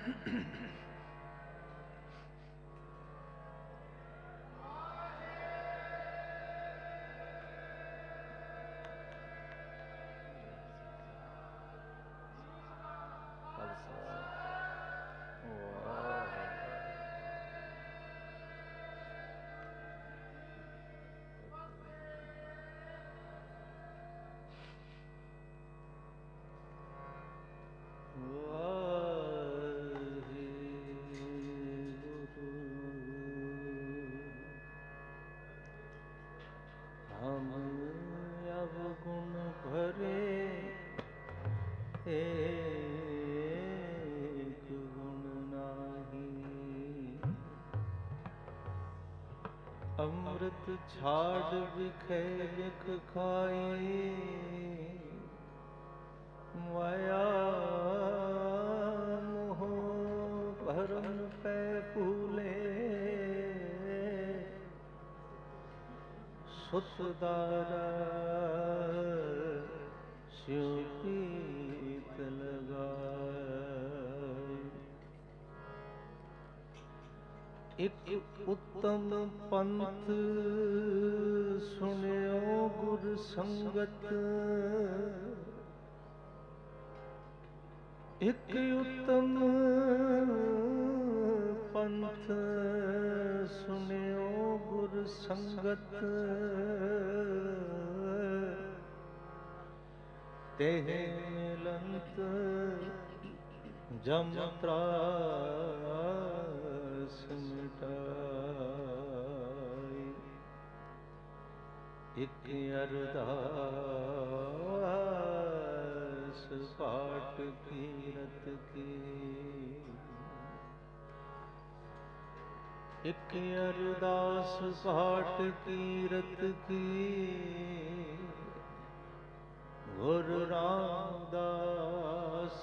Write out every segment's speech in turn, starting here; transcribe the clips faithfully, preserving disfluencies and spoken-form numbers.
ਅੰਮ੍ਰਿਤ ਛਾੜ ਵਿਖੇ ਲਿਖ ਖਾਈ, ਮਾਇਆ ਮੋਹ ਭਰਮ ਪੈ ਭੂਲੇ, ਸੁਤਦਾਰਾ ਸਿਉ ਪੀਤ ਲਗਾਏ। ਇਕ ਉੱਤਮ ਪੰਥ ਸੁਣਿਓ ਗੁਰ ਸੰਗਤ, ਇਕ ਉੱਤਮ ਪੰਥ ਸੁਣਿਓ ਗੁਰ ਸੰਗਤ, ਤੇਹ ਮਿਲੰਤ ਜਮ ਤਰਾਸ ਮਿਟਾਈ। ਇਕ ਅਰਦਾਸ ਪਾਠ ਕੀਰਤ ਕੀ, ਇਕ ਅਰਦਾਸ ਪਾਠ ਕੀਰਤ ਕੀ, ਗੁਰ ਰਾਮਦਾਸ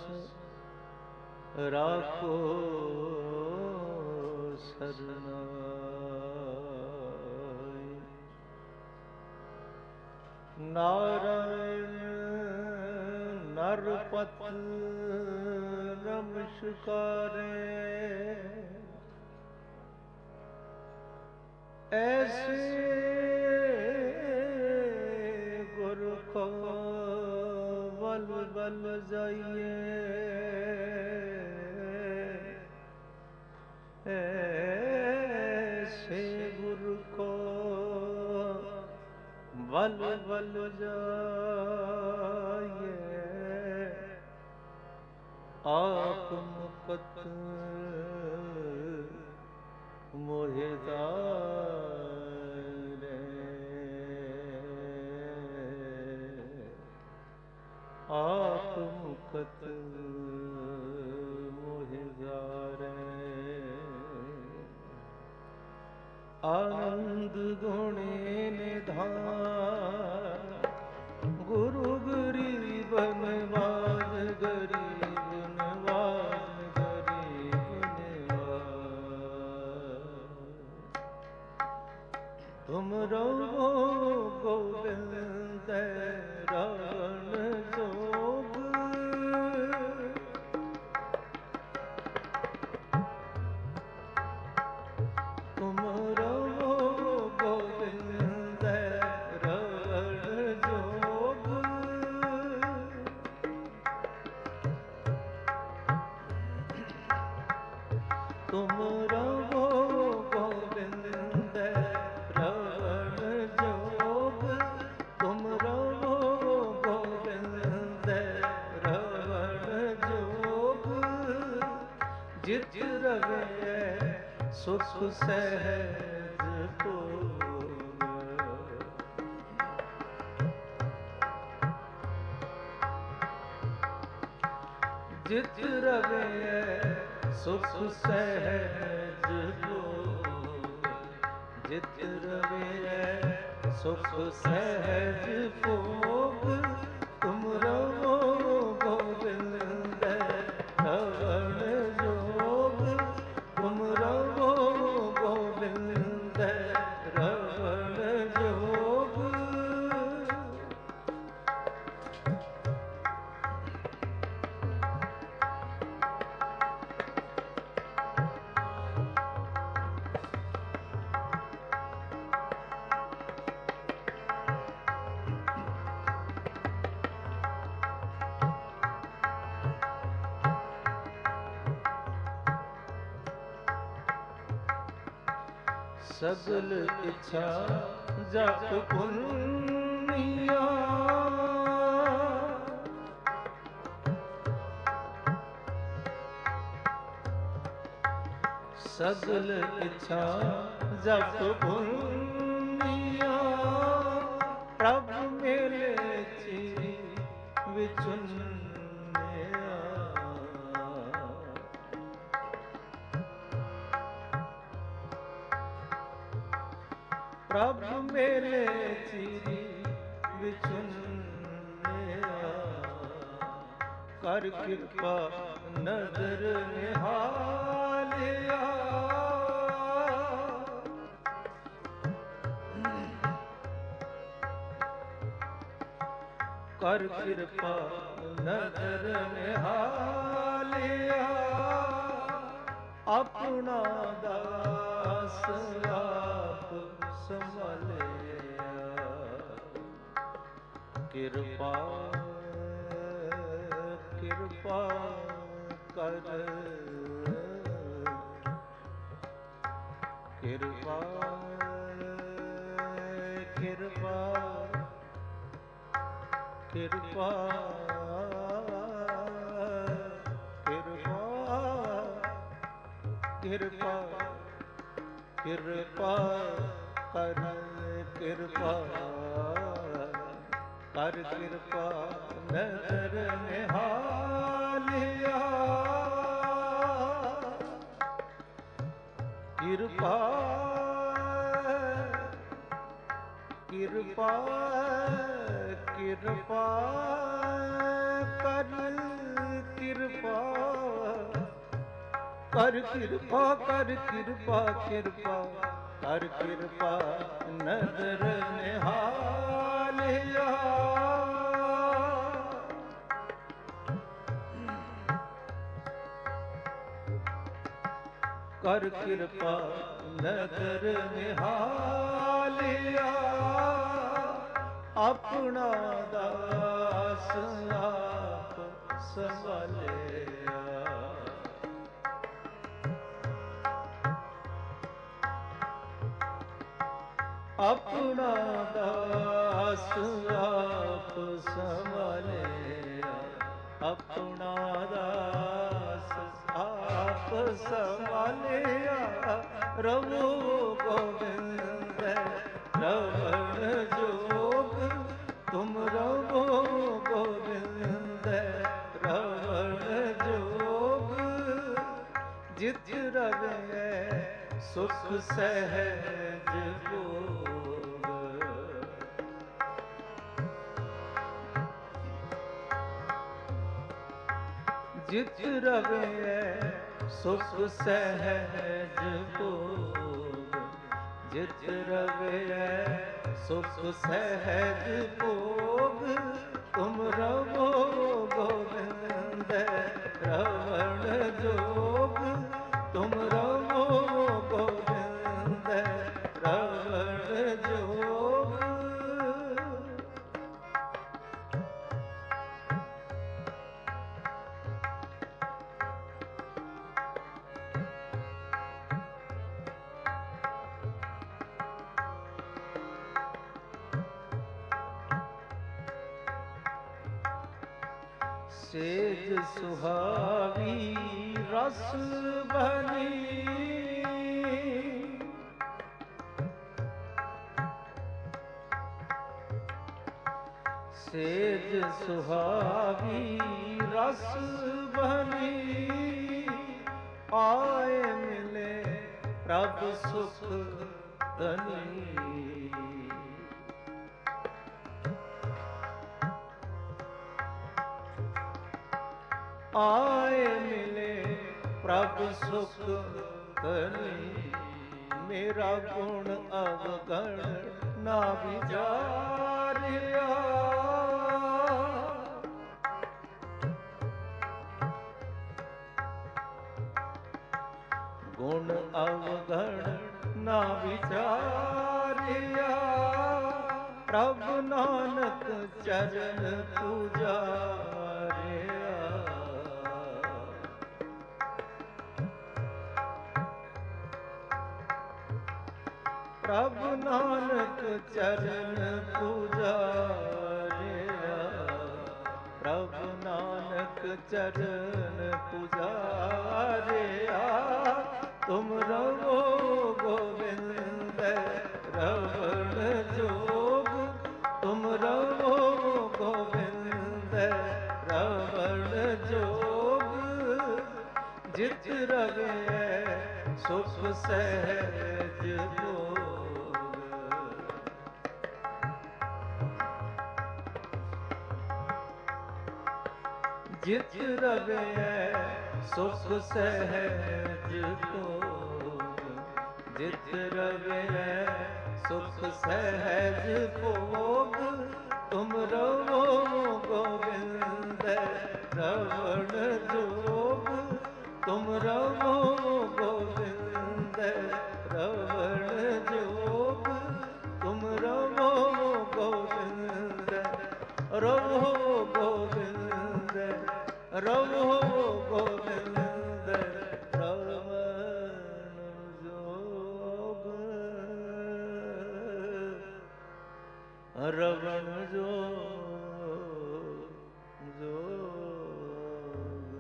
ਰਾਖੋ ਸਰਨਾਈ। ਨਾਰਾਇਣ ਨਰਪਤ ਨਮਸਕਾਰੇ, ਐਸੇ ਗੁਰ ਕੋ ਬਲ ਬਲ ਜਾਈਏ, ऐसे गुरु को बल बल जाइए। आप मुकत मोहे तारे, आप मुकत मोहे तारे। आनंद गुणे निधान गुरु गरीब नवाज, गरीब नवाज, गरीब नवाज। तुम रहो गोविंद रावण जोग, तुम तुम रहो गोविंद रावण जोग, तुम रहो गोविंद रावण जोग। जित रवे सुख सहज भोग, जित रवे सुख सहज भोग, जित रवे सुख सहज भोग। तुम रहो गोविंद रावण जोग, तुम रहो गोविंद रावण जोग। ਸਗਲ ਇੱਛਾ ਜਪ ਪੁੰਨੀਆ ਸਗਲ ਇੱਛਾ ਜਪ ਪੁੰਨੀਆ ਪ੍ਰਭ ਮੇਲੇ ਚੀ ਵਿਚੁੰਨਿਆ ਪ੍ਰਭ ਮੇਲੇ ਚੀ ਵਿਚੁੰਨਿਆ ਕਰ ਕਿਰਪਾ ਨਦਰ ਨਿਹਾਲਿਆ ਕਰ ਕਿਰਪਾ ਨਦਰ ਨਿਹਾਲਿਆ ਆਪਣਾ ਦਾਸ ਆਪ ਸੰਭਾਲਿਆ ਕਿਰਪਾ ਕਿਰਪਾ ਕਰ ਕਿਰਪਾ ਕਿਰਪਾ ਕਿਰਪਾ ਕਿਰਪਾ ਕਿਰਪਾ ਕਿਰਪਾ ਕਰ ਕਿਰਪਾ ਕਰ ਕਿਰਪਾ ਨਦਰ ਨਿਹਾਲਿਆ ਕਿਰਪਾ ਕਿਰਪਾ ਕਿਰਪਾ ਕਰ ਕਿਰਪਾ ਕਰ ਕਿਰਪਾ ਕਰ ਕਿਰਪਾ ਕਿਰਪਾ ਕਰ ਕਿਰਪਾ ਨਦਰ ਨਿਹਾਲਿਆ ਕਰ ਕਿਰਪਾ ਨਦਰ ਨਿਹਾਲਿਆ ਆਪਣਾ ਦਾਸ ਆਪ ਸੰਭਾਲਿਆ ਆਪਣਾ ਦਾਸ ਆਪ ਸੰਭਾਲਿਆ ਆਪਣਾ ਦਾਸ ਆਪ ਸੰਭਾਲਿਆ ਰਵੋ ਗੋਬਿੰਦ ਰਵਣ ਜੋਗ ਤੁਮ ਰਵੋ ਗੋਬਿੰਦ ਰਵਣ ਜੋਗ ਜਿਤ ਰਵੈ ਸੁਖ ਸਹਿਜ ਭੋਗ ਜਿਤ ਰਵੈ ਸੁਖ ਸਹਿਜ ਭੋਗ ਜਿਤ ਰਵੈ ਸੁਖ ਸਹਿਜ ਭੋਗ ਤੁਮ ਰਵੋ ਗੋਬਿੰਦ ਰਵਣ ਜੋਗ ਤੁਮ ਰਵੋ ਗੋਬਿੰਦ ਰਵਣ ਜੋਗ ਸੇਜ ਸੁਹਾਵੀ ਰਸ ਬਨੀ ਸੇਜ ਸੁਹਾਵੀ ਰਸ ਬਨੀ ਆਏ ਮਿਲੇ ਪ੍ਰਭ ਸੁਖ ਧਨੀ ਆਏ ਮਿਲੇ ਪ੍ਰਭ ਸੁਖ ਧਨੀ ਮੇਰਾ ਗੁਣ ਅਵਗਣ ਨਾ ਵਿਚਾਰਿਆ ਗੁਣ ਅਵਗਣ ਨਾ ਵਿਚਾਰਿਆ ਪ੍ਰਭ ਨਾਨਕ ਚਰਨ ਪੂਜਾਰਿਆ ਪ੍ਰਭ ਨਾਨਕ ਚਰਨ ਪੁਜਾਰਿਆ, ਪ੍ਰਭ ਨਾਨਕ ਚਰਨ ਪੁਜਾਰਿਆ, ਤੁਮ ਰਵੋ ਗੋਬਿੰਦ ਰਵਣ ਜੋਗ, ਤੁਮ ਰਵੋ ਗੋਬਿੰਦ ਰਵਣ ਜੋਗ, ਜਿਤ ਰਵੇ ਸੁਖ ਸਹਿਜ ਭੋਗ। ਜਿਤ ਰਵੇ ਸੁਖ ਸਹਿਜ ਭੋਗ, ਜਿਤ ਰਵੇ ਸੁਖ ਸਹਿਜ ਭੋਗ, ਤੁਮ ਰਵੋ ਗੋਬਿੰਦ ਰਵਣ ਜੋਗ, ਤੁਮ ਰਵੋ ਗੋਬਿੰਦ ਰਵਣ ਜੋਗ, ਤੁਮ ਰਵੋ ਗੋਬਿੰਦ, ਰਵੋ ਗੋਬਿੰਦ, ਰਵੋ ਗੋਬਿੰਦ ਰਵਣ ਜੋਗ, ਰਵਣ ਜੋਗ ਜੋਗ।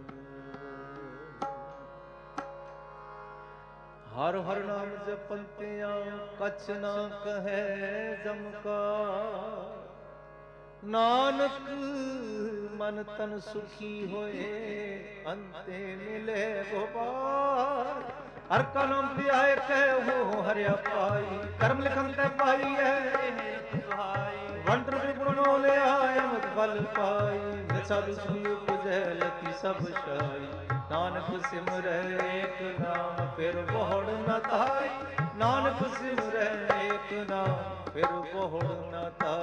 ਹਰ ਹਰ ਨਾਮ ਜਪੰਤਿਆਂ ਕਛ ਨਾ ਕਹੈ ਜਮਕਾਰ, ਨਾਨਕ ਮਨ ਤਨ ਸੁਖੀ ਹੋਏ ਅੰਤੇ ਮਿਲੇ ਗੋਪਾਲ। ਹਰ ਕਾ ਨਾਮ ਧਿਆਏ ਕਹਿ ਹੋ ਹਰਿਆ ਪਾਈ, ਕਰਮ ਲਿਖਨ ਤੇ ਪਾਈ ਹੈ ਵੰਡਰ ਗੁਣ ਲਿਆ ਅਮਤ ਫਲ ਪਾਈ। ਸਾਧੂ ਸੁਣੀ ਉਪਜੈ ਲਤੀ ਸਭ ਸ਼ਾਈ, ਨਾਨਕ ਸਿਮਰੈ ਏਕ ਨਾਮ ਫਿਰ ਬਹੁੜ ਨ ਧਾਈ, ਨਾਨਕ ਸਿਮਰੈ ਏਕ ਨਾਮ ਫਿਰ ਬਹੁੜ ਨ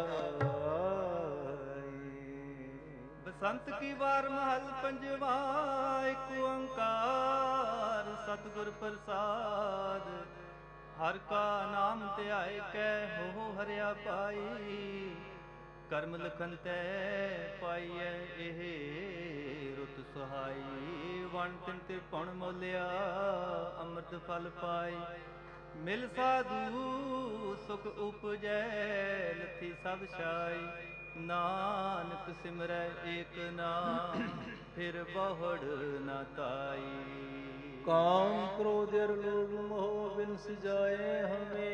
ਧਾਈ। ਬਸੰਤ ਕੀ ਵਾਰ ਮਹਲ ਪੰਜਵਾ, ਏਕ ਓੰਕਾਰ ਸਤਿਗੁਰ ਪ੍ਰਸਾਦ। ਹਰ ਕਾ ਨਾਮ ਧਿਆਏ ਕੈ ਹੋ ਹਰਿਆ ਪਾਈ, ਕਰਮ ਲਖਨ ਤੈ ਪਾਈਐ ਇਹ ਰੁਤ ਸੁਹਾਈ। ਵਣ ਤਿਨ ਤਿਰਪੁਣ ਮੋਲਿਆ ਅੰਮ੍ਰਿਤ ਫਲ ਪਾਈ, ਮਿਲ ਸਾਧੂ ਸੁਖ ਉਪਜੈ ਲਥੀ ਸਭ ਛਾਈ। ਨਾਨਕ ਸਿਮਰੈ ਏਕ ਨਾਮ ਫਿਰ ਬਹੁੜ ਨ ਤਾਈ। ਕਾਮ ਕ੍ਰੋਧ ਅਰ ਲੋਭ ਮੋਹ ਬਿਨ ਸਜਾਏ ਹਮੇ,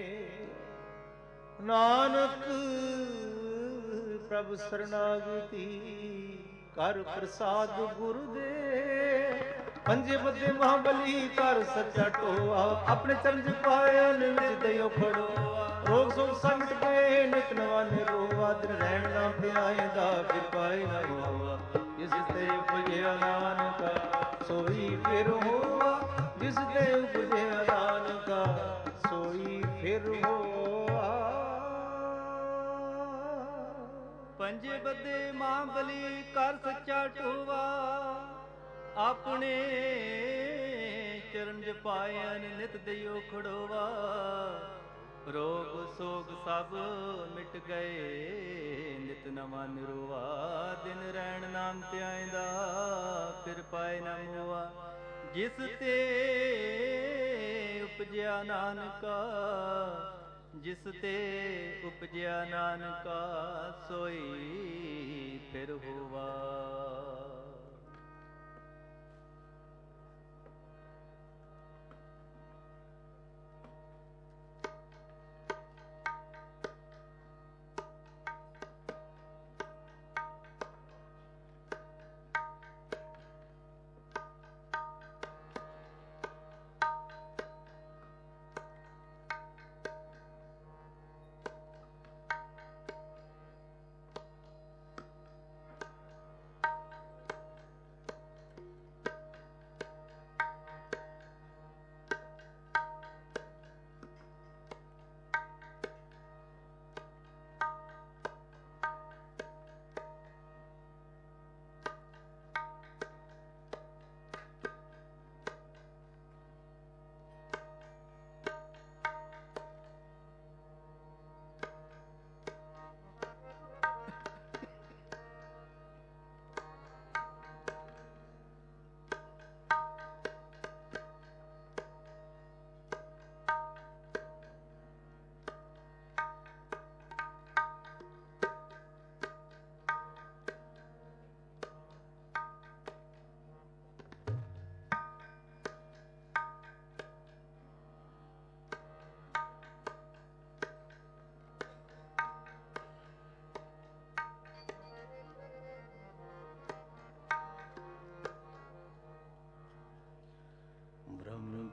ਨਾਨਕ ਪ੍ਰਭ ਸਰਨਾਗਤੀ ਕਰ ਪ੍ਰਸਾਦ ਗੁਰ ਦੇ। ਪੰਜੇ ਬੱਦੇ ਮਹਾਬਲੀ ਕਰ ਸੱਚਾ ਟੋਆ, ਆਪਣੇ ਚਰਨ ਚ ਪਾਇਆ ਨਿਜ ਦਇਓ ਖੜੋਆ। ਰੋਗ ਸੋਗ ਸੰਗਤ ਕੇ ਨਿਤ ਨਵਾ ਨਿਰੋਆ, ਦਿਨ ਰਹਿਣ ਨਾਮ ਧਿਆਏ ਦਾ ਫਿਰ ਪਾਏ ਨਾ ਹੋਆ। ਜਿਸ ਤੇ ਉਪਜਿਆ ਨਾਨਕਾ ਸੋਈ ਫਿਰ ਹੋਆ, ਜਿਸ ਤੇ ਉਪਜਿਆ ਨਾਨਕਾ ਸੋਈ ਫਿਰ ਹੋਆ। ਪੰਜੇ ਬੱਦੇ ਮਹਾਬਲੀ ਕਰ ਸੱਚਾ ਟੋਆ, ਆਪਣੇ ਚਰਨ ਜਪਾਇਨ ਨਿਤ ਦਿਓ ਖੜੋਵਾ। ਰੋਗ ਸੋਗ ਸਭ ਮਿਟ ਗਏ ਨਿਤ ਨਵਾਂ ਨਿਰੋਆ, ਦਿਨ ਰਹਿਣ ਨਾਮ ਧਿਆਇਂਦਾ ਫਿਰ ਪਾਏ ਨਾ ਮੋਆ। ਜਿਸ ਤੇ ਉਪਜਿਆ ਨਾਨਕਾ, ਜਿਸ ਤੇ ਉਪਜਿਆ ਨਾਨਕਾ ਸੋਈ ਫਿਰ ਹੋਵਾ।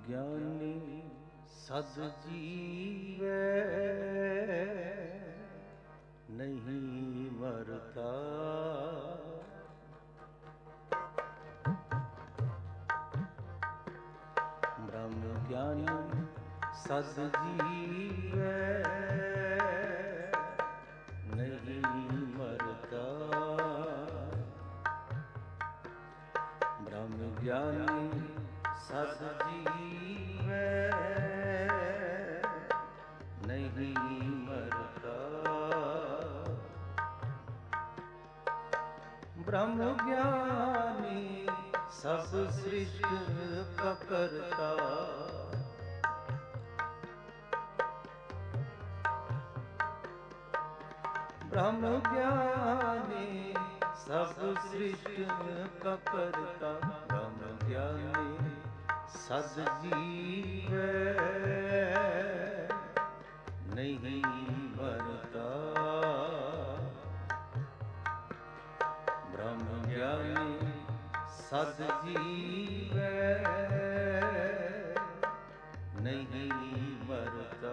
ਗਿਆਨੀ ਸਦ ਜੀਵੈ ਨਹੀਂ ਮਰਤਾ। ਬ੍ਰਹਮ ਗਿਆਨੀ ਸਦ ਜੀਵੈ ਨਹੀਂ ਮਰਤਾ। ਬ੍ਰਹਮ ਗਿਆਨੀ ਸਦ ਜੀਵੈ ਨਹੀਂ ਮਰਤਾ। ਬ੍ਰਹਮ ਗਿਆਨੀ ਸਭ ਸ੍ਰਿਸ਼ਟ ਕਾ ਕਰਤਾ। ਬ੍ਰਹਮ ਗਿਆਨੀ ਸਭ ਸ੍ਰਿਸ਼ਟ ਕਾ ਕਰਤਾ। ਬ੍ਰਹਮ ਗਿਆਨੀ ਸਦ ਜੀਵੈ ਨਹੀਂ ਮਰਤਾ। ਬ੍ਰਹਮ ਗਿਆਨੀ ਸਦ ਜੀਵੈ ਨਹੀਂ ਮਰਤਾ।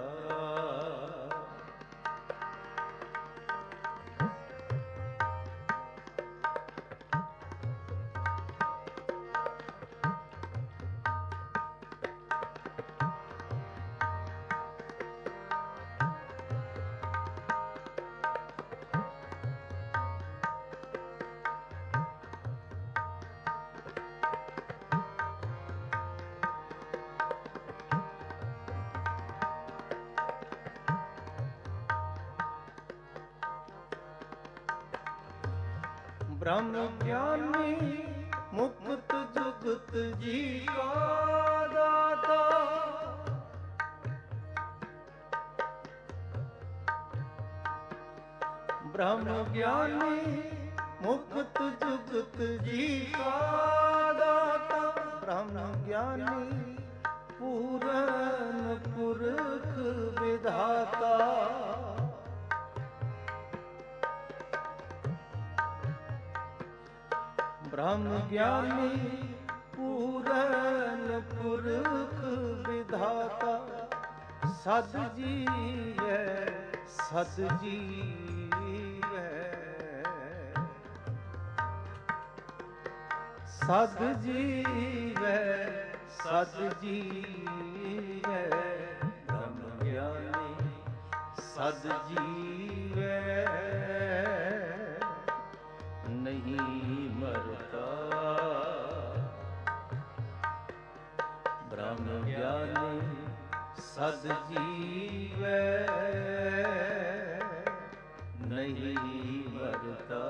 ਬ੍ਰਹਮ ਗਿਆਨੀ ਮੁਕਤ ਜੁਗਤ ਜੀ ਕਾ ਦਾਤਾ। ਬ੍ਰਹਮ ਗਿਆਨੀ ਮੁਕਤ ਜੁਗਤ ਜੀ ਕਾ ਦਾਤਾ। ਬ੍ਰਹਮ ਗਿਆਨੀ ਪੂਰਨ ਪੁਰਖ ਵਿਧਾਤਾ। ਬ੍ਰਹਮ ਗਿਆਨੀ ਪੂਰਨ ਪੁਰਖ ਵਿਧਾਤਾ। ਸਦ ਜੀਵੈ ਸਦ ਜੀਵੈ ਸਦ ਜੀਵੈ ਸਦ ਜੀਵੈ। ਬ੍ਰਹਮ ਗਿਆਨੀ ਸਦ ਜੀਵੈ ਨਹੀਂ ਮਰਤਾ। ਬ੍ਰਹਮ ਗਿਆਨੀ ਸਦ ਜੀਵੈ ਨਹੀਂ ਮਰਤਾ।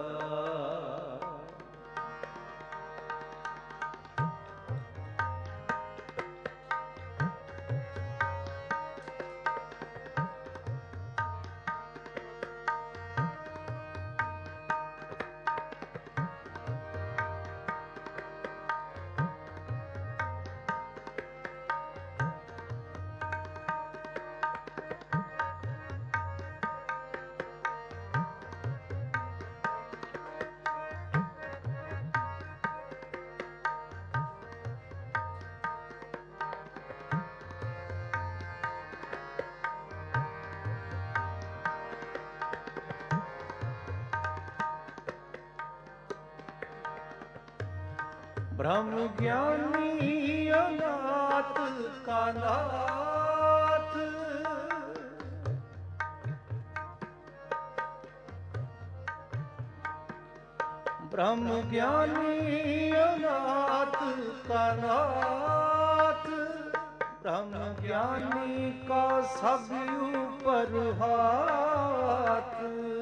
ਬ੍ਰਹਮ ਗਿਆਨੀ ਅਨਾਤ ਕਾ ਨਾਥ। ਬ੍ਰਹਮ ਗਿਆਨੀ ਅਨਾਤ ਕਾ ਨਾਥ। ਬ੍ਰਹਮ ਗਿਆਨੀ ਕਾ ਸਭ ਉਪਰ ਹਾਥ।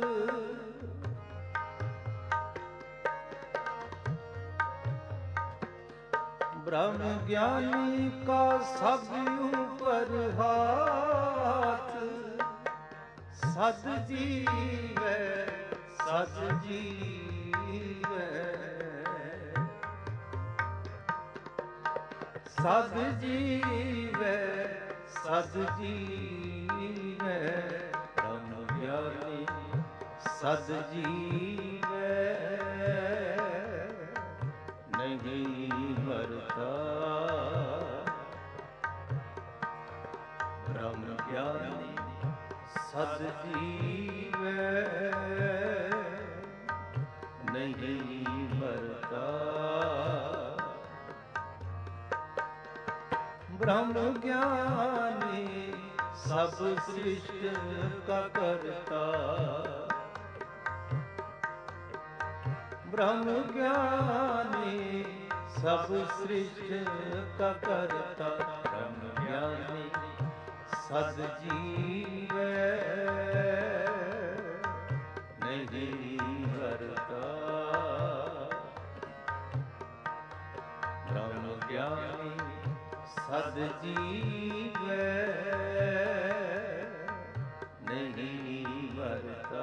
ਬ੍ਰਹਮ ਗਿਆਨੀ ਕਾ ਸਭ ਉਪਰ ਹਾਥ। ਸਦ ਜੀਵੈ ਸਦ ਜੀਵੈ ਸਦ ਜੀਵੈ ਸਦ ਜੀਵੈ। ਬ੍ਰਹਮ ਗਿਆਨੀ ਸਦ ਜੀਵੈ ਨਹੀਂ ਮਰਤਾ। सद जीवे नहीं मरता। ब्रह्म ज्ञानी सब सृष्टि का करता। ब्रह्म ज्ञानी सब सृष्टि का करता। ब्रह्म ज्ञानी सद जीवे नहीं मरता। ब्रह्म ज्ञानी सद जीवे नहीं मरता।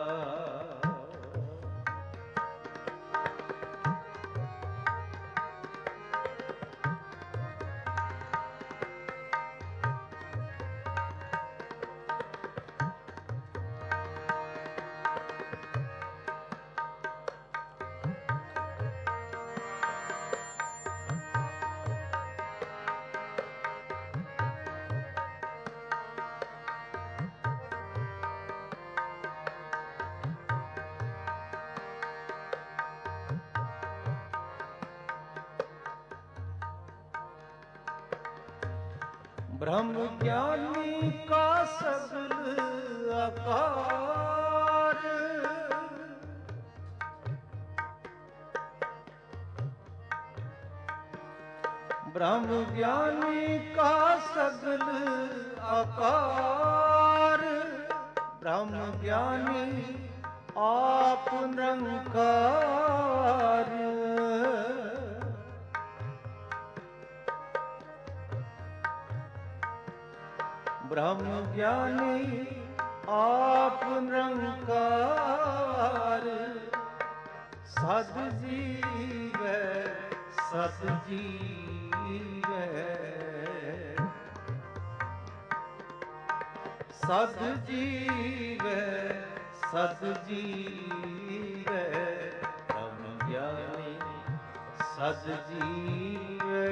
ब्रह्म ज्ञानी का सगल आकार। ब्रह्म ज्ञानी का सगल आकार। ब्रह्म ज्ञानी आप निरंकार। ब्रह्म ज्ञानी आप निरंकार। सद जीवे सद जीवे सद जीवे सद जीवे। ब्रह्म ज्ञानी सद जीवे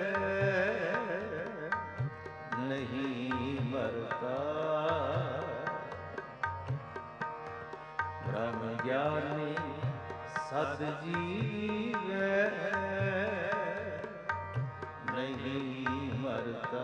नहीं मरता। ब्रह्म ज्ञानी सद जीवे नहीं मरता।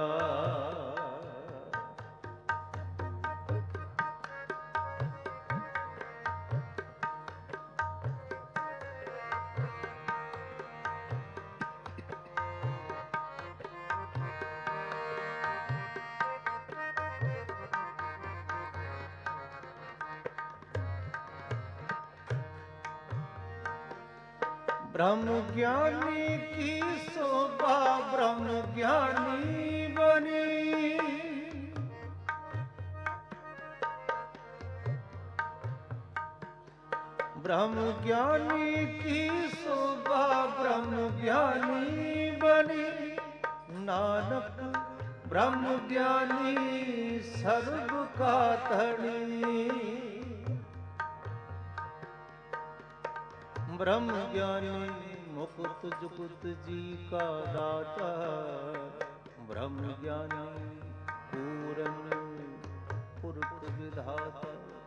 ब्रह्म ज्ञानी की शोभा ब्रह्म ज्ञानी बनी। ब्रह्म ज्ञानी की शोभा ब्रह्म ज्ञानी बनी। नानक ब्रह्म ज्ञानी सर्व का धनी। ब्रह्म ज्ञानी मुकुट जुकुट जी का दाता। ब्रह्म ज्ञानी पूरन पुरख विधाता।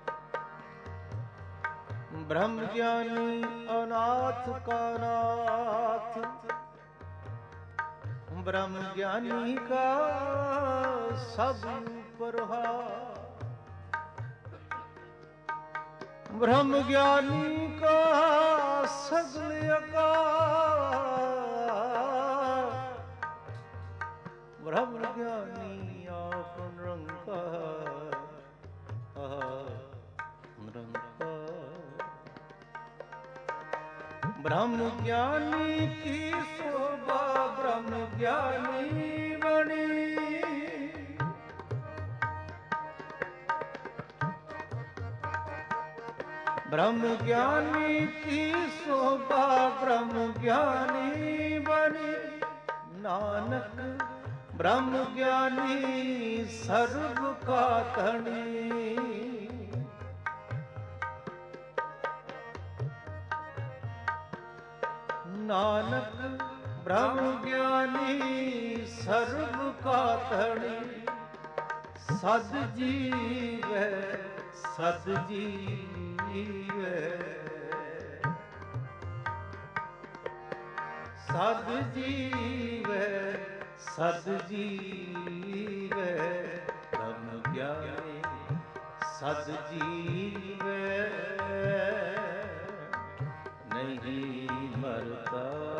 ब्रह्म ज्ञानी अनाथ का नाथ। ब्रह्म ज्ञानी का सब उपरहार। ब्रह्म ज्ञानी का सगल आकार। ब्रह्म ज्ञानी आप निरंकार निरंकार। ब्रह्म ज्ञानी की शोभा ब्रह्म ज्ञानी बनी। ब्रह्म ज्ञानी की शोभा ब्रह्म ज्ञानी बनी। नानक ब्रह्म ज्ञानी सर्व का धनी। नानक ब्रह्म ज्ञानी सर्व का धनी। ਸਦ ਜੀਵੈ ਸਦ ਜੀਵੈ ਸਦ ਜੀਵੈ ਸਦ ਜੀਵੈ ਬ੍ਰਹਮ ਗਿਆਨੀ ਸਦ ਜੀਵੈ ਨਹੀਂ ਮਰਤਾ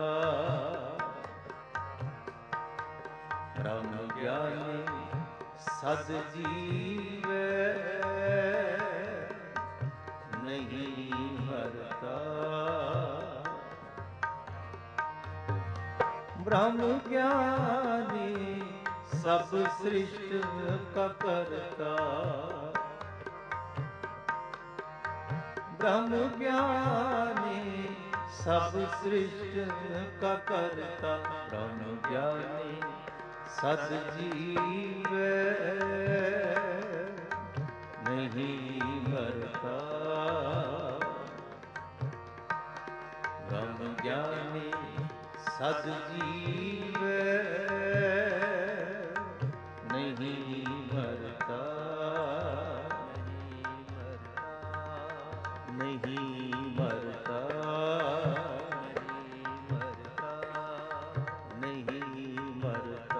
ਬ੍ਰਹਮ ਗਿਆਨੀ ਸਦ ਜੀਵੈ ਨਹੀਂ ਮਰਤਾ ਬ੍ਰਹਮ ਗਿਆਨੀ ਸਭ ਸ੍ਰਿਸ਼ਟ ਕਾ ਕਰਤਾ ਬ੍ਰਹਮ ਗਿਆਨੀ ਸਭ ਸ੍ਰਿਸ਼ਟ ਕਾ ਕਰਤਾ ਬ੍ਰਹਮ ਗਿਆਨੀ ਸਦ ਜੀਵੈ ਨਹੀਂ ਮਰਤਾ ਬ੍ਰਹਮ ਗਿਆਨੀ ਸਦ ਜੀਵੈ ਨਹੀਂ ਮਰਤਾ ਨਹੀਂ ਮਰਤਾ ਨਹੀਂ ਮਰਤਾ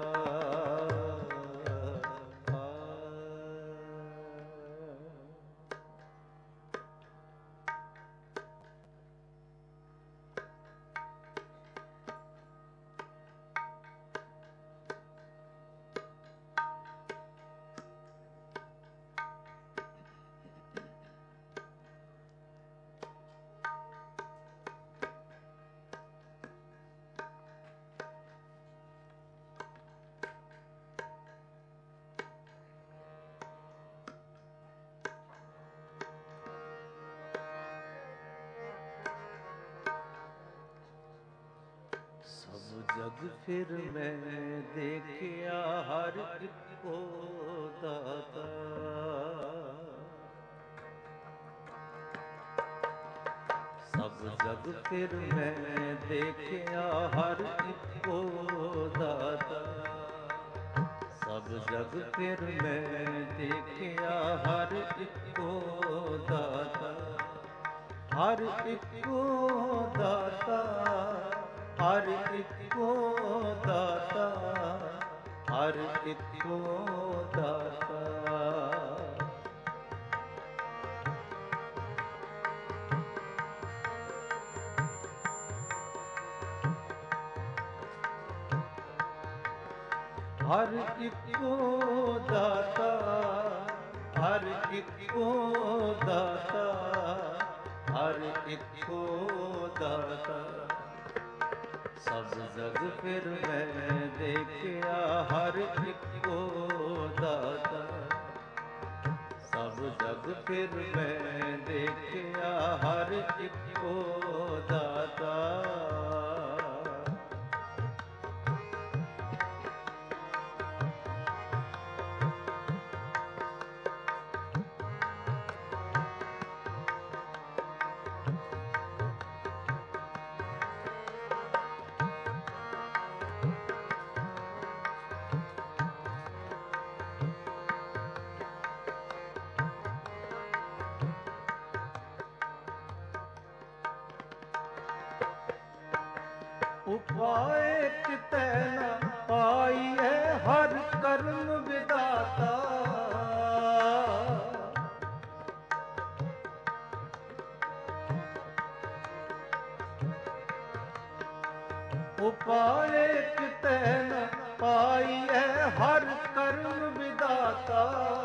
ਜਗ ਫਿਰ ਮੈਂ ਦੇਖਿਆ ਹਰ ਇੱਕੋ ਦਾਤਾ ਸਭ ਜਗ ਫਿਰ ਮੈਂ ਦੇਖਿਆ ਹਰ ਇੱਕੋ ਦਾਤਾ ਸਭ ਜਗ ਫਿਰ ਮੈਂ ਦੇਖਿਆ ਹਰ ਇੱਕੋ ਦਾਤਾ ਹਰ ਇੱਕੋ ਦਾਤਾ ਹਰ ਇੱਕੋ ਦਾਤਾ ਹਰ ਇੱਕੋ ਦਾਤਾ ਹਰ ਇੱਕੋ ਦਾਤਾ ਹਰ ਇੱਕੋ ਦਾਤਾ ਹਰ ਇੱਕੋ ਦਾਤਾ ਸਭ ਜਗ ਫਿਰ ਮੈਂ ਦੇਖਿਆ ਹਰ ਇੱਕੋ ਦਾਤਾ ਸਭ ਜਗ ਫਿਰ ਮੈਂ ਦੇਖਿਆ ਹਰ ਇੱਕੋ ਦਾਤਾ ਉਪਾਏ ਕਿਤੈ ਨ ਪਾਈਐ ਹਰ ਕਰਮ ਵਿਦਾਤਾ ਉਪਾਏ ਕਿਤੈ ਨ ਪਾਈਐ ਹਰ ਕਰਮ ਵਿਦਾਤਾ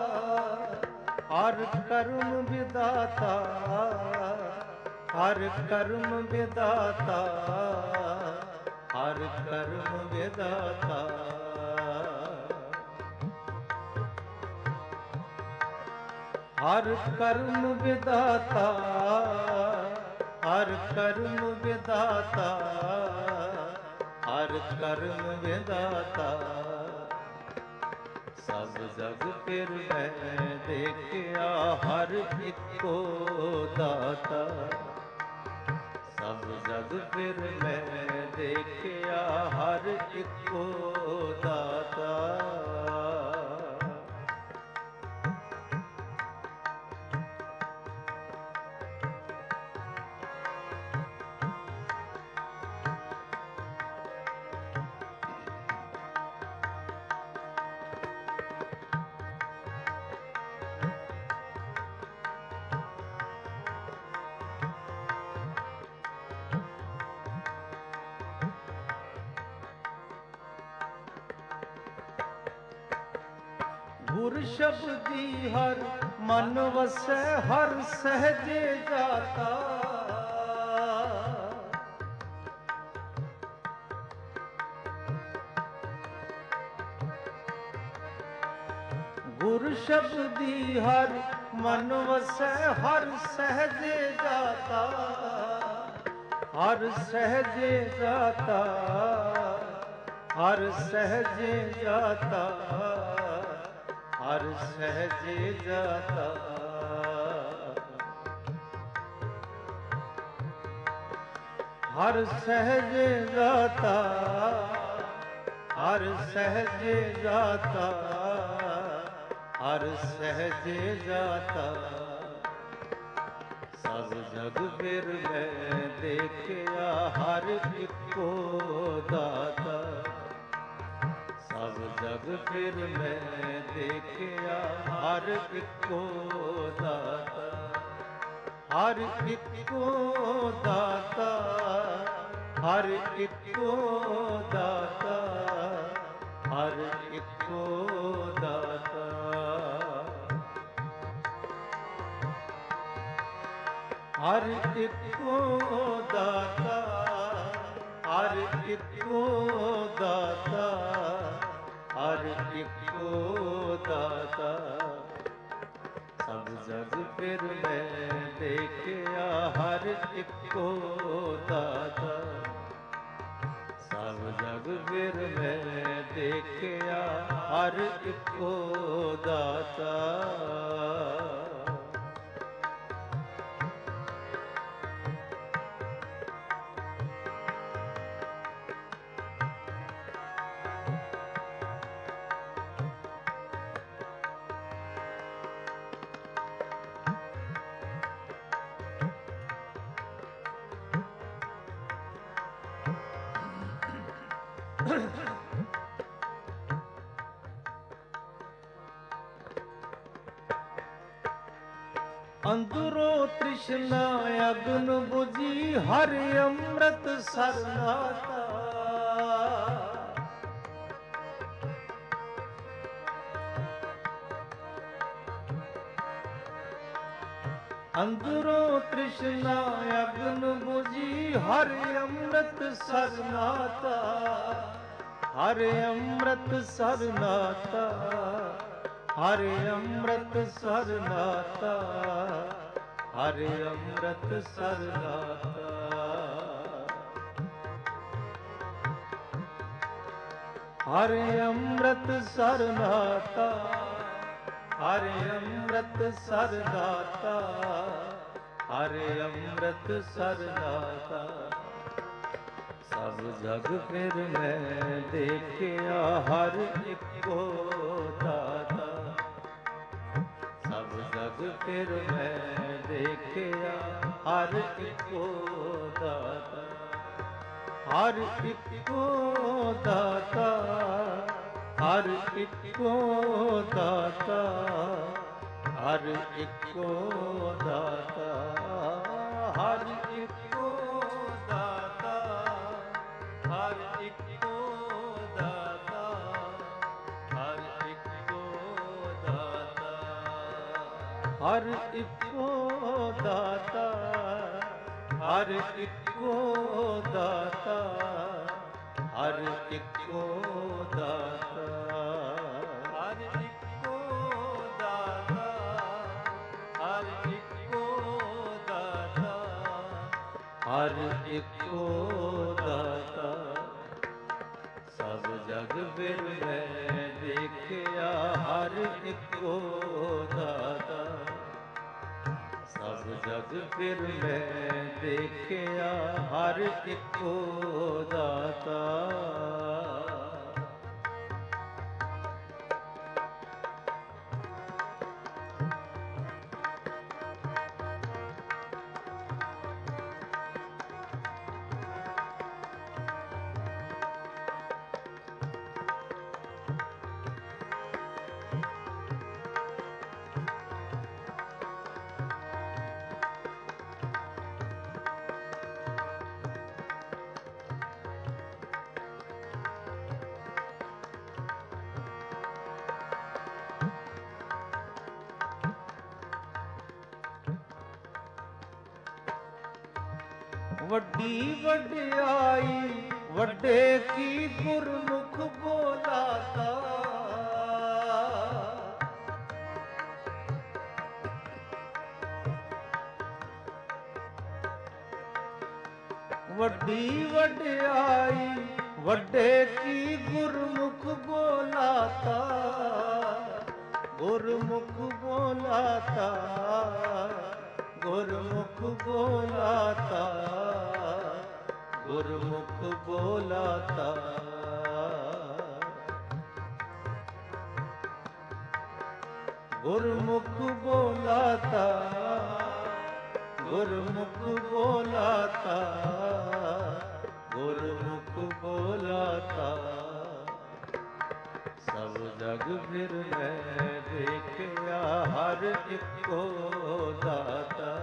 ਹਰ ਕਰਮ ਵਿਦਾਤਾ ਹਰ ਕਰਮ ਵਿਦਾਤਾ ਹਰ ਕਰਮ ਵਿਦਾਤਾ ਹਰ ਕਰਮ ਵਿਦਾਤਾ ਹਰ ਕਰਮ ਵਿਦਾਤਾ ਹਰ ਕਰਮ ਵਿਦਾਤਾ ਸਭ ਜਗ ਫਿਰ ਮੈਂ ਦੇਖਿਆ ਹਰ ਇੱਕੋ ਦਾਤਾ ਸਭ ਜਗ ਫਿਰ ਮੈਂ ਦੇਖਿਆ ਹਰ ਇੱਕੋ ਦਾਤਾ ਗੁਰ ਸ਼ਬਦੀ ਹਰ ਮਨ ਵਸੈ, ਹਰ ਸਹਜੇ ਜਾਤਾ। ਗੁਰ ਸ਼ਬਦੀ ਹਰ ਮਨ ਵਸੈ, ਹਰ ਸਹਜੇ ਜਾਤਾ। ਹਰ ਸਹਜੇ ਜਾਤਾ, ਹਰ ਸਹਜੇ ਜਾਤਾ, ਹਰ ਸਹਜੇ ਜਾਤਾ। ਹਰ ਸਹਜੇ ਜਾਤਾ, ਹਰ ਸਹਜੇ ਜਾਤਾ, ਹਰ ਸਹਜੇ ਜਾਤਾ। ਸਭ ਜਗ ਫਿਰ ਮੈਂ ਦੇਖਿਆ, ਹਰ ਇੱਕੋ ਦਾਤਾ। ਸਭ ਜਗ ਫਿਰ ਮੈਂ ਦੇਖਿਆ, ਹਰ ਇੱਕੋ ਦਾਤਾ। ਹਰ ਇੱਕੋ ਦਾਤਾ, ਹਰ ਇੱਕੋ ਦਾਤਾ, ਹਰ ਇੱਕੋ ਦਾਤਾ। ਹਰ ਇੱਕੋ ਦਾਤਾ, ਹਰ ਇੱਕੋ ਦਾਤਾ, ਹਰ ਇੱਕੋ ਦਾਤਾ। ਸਭ ਜਗ ਫਿਰ ਮੈਂ ਦੇਖਿਆ, ਹਰ ਇੱਕੋ ਦਾਤਾ। ਸਭ ਜਗ ਫਿਰ ਮੈਂ ਦੇਖਿਆ, ਹਰ ਇੱਕੋ ਦਾਤਾ। ਅੰਦਰੋਂ ਤ੍ਰਿਸ਼ਨਾ ਅਗਨ ਬੁਝੀ, ਹਰ ਅੰਮ੍ਰਿਤ ਸਰਨਾਤਾ। ਅੰਦਰੋਂ ਤ੍ਰਿਸ਼ਨਾ ਅਗਨ ਬੁਝੀ, ਹਰ ਅੰਮ੍ਰਿਤ ਸਰਨਾਤਾ। ਹਰ ਅੰਮ੍ਰਿਤ ਸਰਨਾਤਾ, ਹਰ ਅੰਮ੍ਰਿਤ ਸਰਨਾਤਾ, ਹਰ ਅੰਮ੍ਰਿਤ ਸਰਨਾਤਾ। ਹਰ ਅੰਮ੍ਰਿਤ ਸਰਨਾਤਾ, ਹਰ ਅੰਮ੍ਰਿਤ ਸਰਨਾਤਾ, ਹਰ ਅੰਮ੍ਰਿਤ ਸਰਨਾਤਾ। ਸਭ ਜਗ ਫਿਰ ਮੈਂ ਦੇਖਿਆ, ਹਰ ਇੱਕੋ ਦਾਤਾ। ਸਭ ਜਗ ਫਿਰ ਮੈਂ ਦੇਖਿਆ, ਹਰ ਇੱਕੋ ਦਾਤਾ। ਹਰ ਇੱਕੋ ਦਾਤਾ, ਹਰ ਇੱਕੋ ਦਾਤਾ, ਹਰ ਇੱਕੋ ਦਾਤਾ। ਹਰ ਇੱਕੋ ਦਾਤਾ, ਹਰ ਇੱਕੋ ਦਾਤਾ, ਹਰ ਇੱਕੋ ਦਾਤਾ। ਹਰ ਇੱਕੋ ਦਾਤਾ, ਹਰ ਇੱਕੋ ਦਾਤਾ, ਹਰ ਇੱਕੋ ਦਾਤਾ। ਹਰ ਇੱਕੋ ਦਾਤਾ, ਹਰ ਇੱਕੋ ਦਾਤਾ, ਹਰ ਇੱਕੋ ਦਾਤਾ। ਸਭ ਜਗ ਫਿਰ ਮੈਂ ਦੇਖਿਆ, ਹਰ ਇੱਕੋ ਦਾਤਾ। ਸਭ ਜਗ ਫਿਰ ਮੈਂ ਦੇਖਿਆ, ਹਰ ਇੱਕੋ ਦਾਤਾ। ਵੱਡੀ ਵਡਿਆਈ ਵੱਡੇ ਕੀ ਗੁਰਮੁਖ ਬੋਲਾਤਾ। ਵੱਡੀ ਵਡਿਆਈ ਵੱਡੇ ਕੀ ਗੁਰਮੁਖ ਬੋਲਾਤਾ। ਗੁਰਮੁਖ ਬੋਲਾਤਾ, ਗੁਰਮੁਖ ਬੋਲਾਤਾ, ਗੁਰਮੁਖ ਬੋਲਾਤਾ। ਗੁਰਮੁਖ ਬੋਲਾਤਾ, ਗੁਰਮੁਖ ਬੋਲਾਤਾ, ਗੁਰਮੁਖ ਬੋਲਾਤਾ। ਸਭ ਜਗ ਫਿਰ ਮੈਂ ਦੇਖਿਆ ਹਰ ਇੱਕੋ ਦਾਤਾ।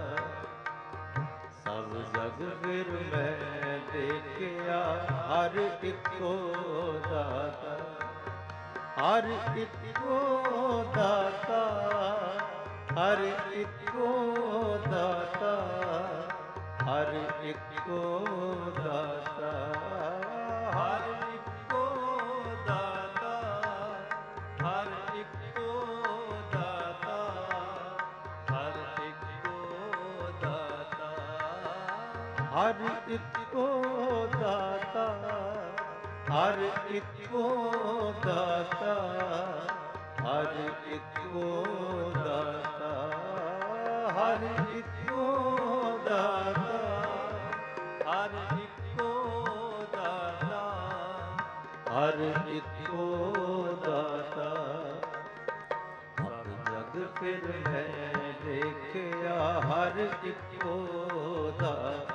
ਸਭ ਜਗ ਫਿਰ ਮੈਂ ਦੇਖਿਆ ਹਰ ਇੱਕੋ ਦਾਤਾ। ਹਰ ਇੱਕੋ ਦਾਤਾ, ਹਰ ਇੱਕੋ ਦਾਤਾ, ਹਰ ਇੱਕੋ ਦਾਤਾ। ਹਰ ਇੱਕੋ ਦਾਤਾ, ਹਰ ਇੱਕੋ ਦਾਤਾ, ਹਰ ਇੱਕੋ ਦਾਤਾ। ਹਰ ਇੱਕੋ ਦਾਤਾ, ਹਰ ਇੱਕੋ ਦਾਤਾ, ਹਰ ਇੱਕੋ ਦਾਤਾ। ਹਰ ਇੱਕੋ ਦਾਤਾ, ਹਰ ਇੱਕੋ ਦਾਤਾ, ਹਰ ਇੱਕੋ ਦਾਤਾ। ਸਭ ਜਗ ਫਿਰ ਮੈਂ ਦੇਖਿਆ ਹਰ ਇੱਕੋ ਦਾਤਾ।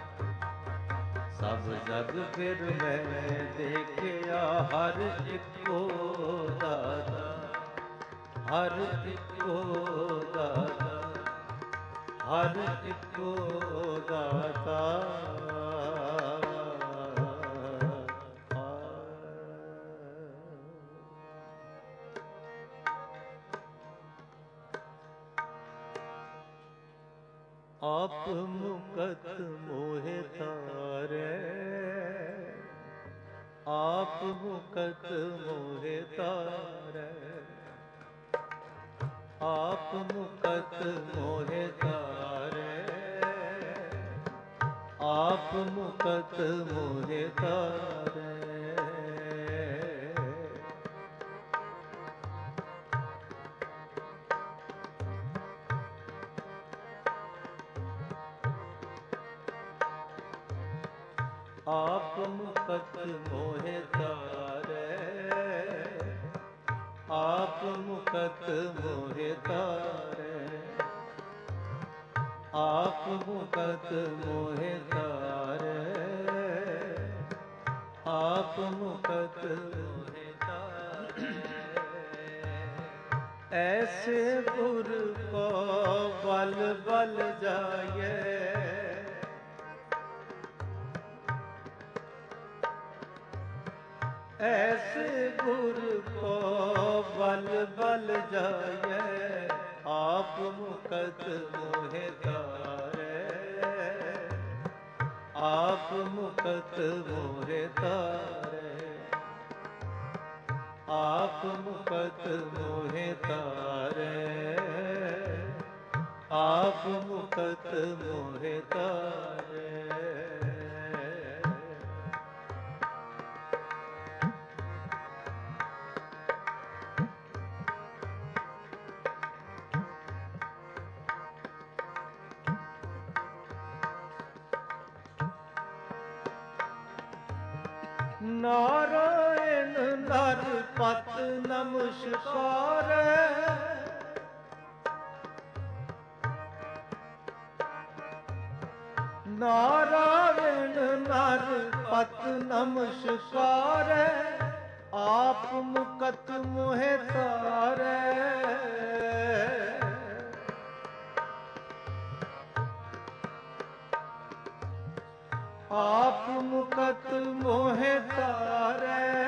ਸਭ ਜਗ ਫਿਰ ਮੈਂ ਦੇਖਿਆ ਹਰ ਇੱਕੋ ਦਾਤਾ। ਹਰ ਇੱਕੋ ਦਾਤਾ, ਹਰ ਇੱਕੋ ਦਾਤਾ। ਆਪ ਮੁਕਤ ਮੋਹਿ ਤਾਰੈ। ਆਪ ਮੁਕਤ ਮੋਹਿ ਤਾਰੈ। ਆਪ ਮੁਕਤ ਮੋਹਿ ਤਾਰੈ। ਆਪ ਮੁਕਤ ਮੋਹਿ ਤਾਰੈ। ਆਪ ਮੁਕਤ ਮੋਹਿ ਤਾਰੈ। ਆਪ ਮੁਕਤ ਮੋਹਿ ਤਾਰੈ। ਆਪ ਮੁਕਤ ਮੋਹਿ ਤਾਰੈ। ਆਪ ਮੁਕਤ ਮੋਹਿ ਤਾਰੈ। ਐਸੇ ਗੁਰ ਕੋ ਬਲ ਬਲ ਜਾਏ। ऐसे गुर को बल बल जाए। आप मुकत मोहि तारै। आप मुकत मोहि तारै। आप मुकत मोहि तारै। आप मुकत मोहि तारै। नारायण नर पत नमस्कार। नारायण नर पत नमस्कार। आप मुकत मोहि तारै। आप मुकत मोहि तारै।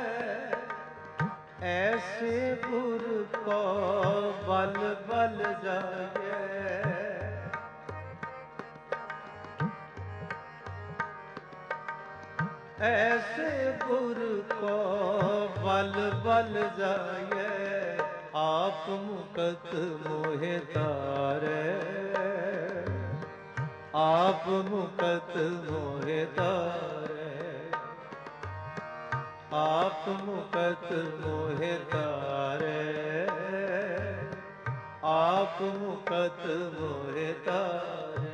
ऐसे गुर को बल बल जाए। ऐसे गुर को बल बल जाए, आप मुकत मोहे तारे, आप मुकत मोहे तारे, आप मुकत मोहे तारे, आप मुकत मोहे तारे।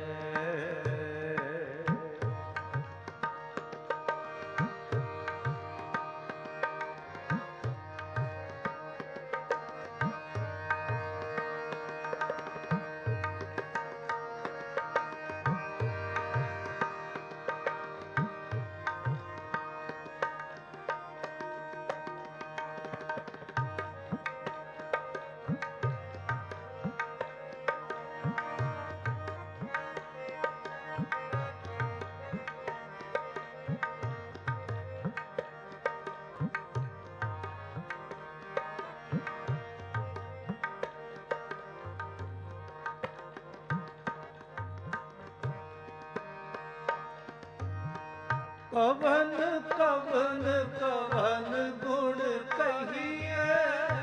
कवन कवन कवन गुण कहिए,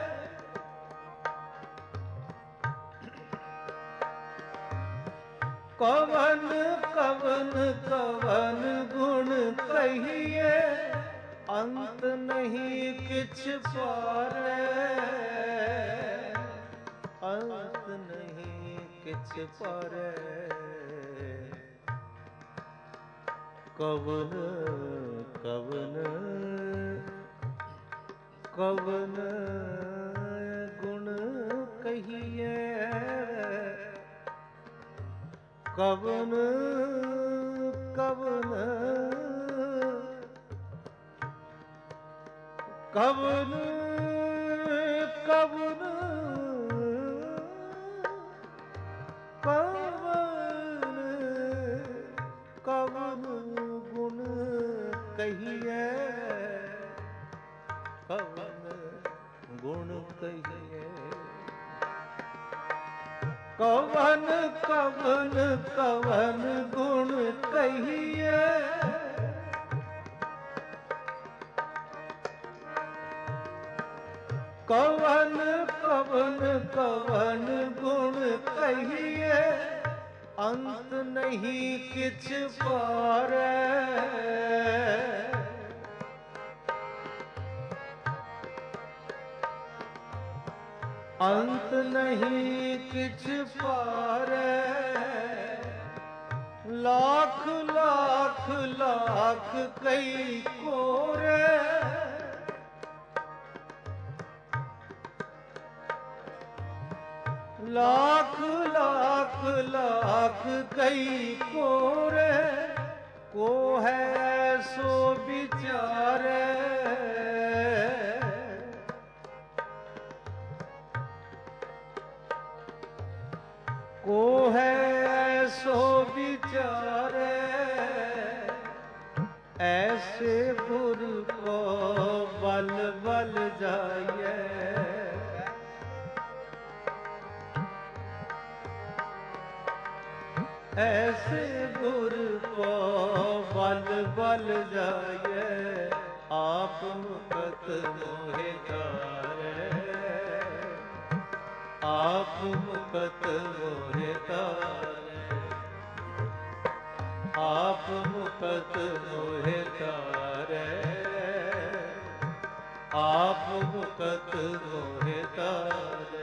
कवन कवन कवन गुण कहिए, अंत नहीं किछ पारे, अंत नहीं किछ पारे। कवन कवन कवन गुण कहिए, कवन कवन कवन कवन कवन कवन गुण कहिए, कवन गुण कहिए, कवन कवन कवन गुण कहिए, कवन कवन कवन गुण कहिए, अंत नहीं किछ पारे, अंत नहीं किछ पारे। लाख लाख लाख कई कोरे, लाख लाख लाख कई कोरे, को है सो विचारे, को है सो विचारे। ऐसे गुरु को बल बल जाइए, ऐसे गुरु को बल बल जाइए, आप मुकत मोहे तारे, आप मुकत मोहे तारे, आप मुकत मोहे तारे, आप मुकत मोहे तारे।